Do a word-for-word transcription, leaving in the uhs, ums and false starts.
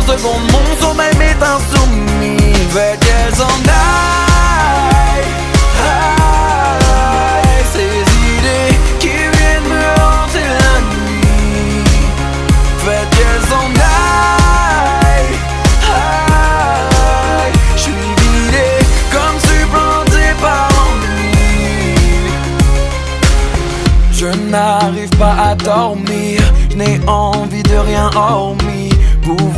secondes, mon sommeil m'est insoumis. Faites qu'elle s'en aille, aille. Ces idées qui viennent me hanter la nuit. Faites qu'elle s'en aille, aille. J'suis vidé comme supplanté par l'ennui. Je n'arrive pas à dormir, je n'ai envie de rien hormis pouvoir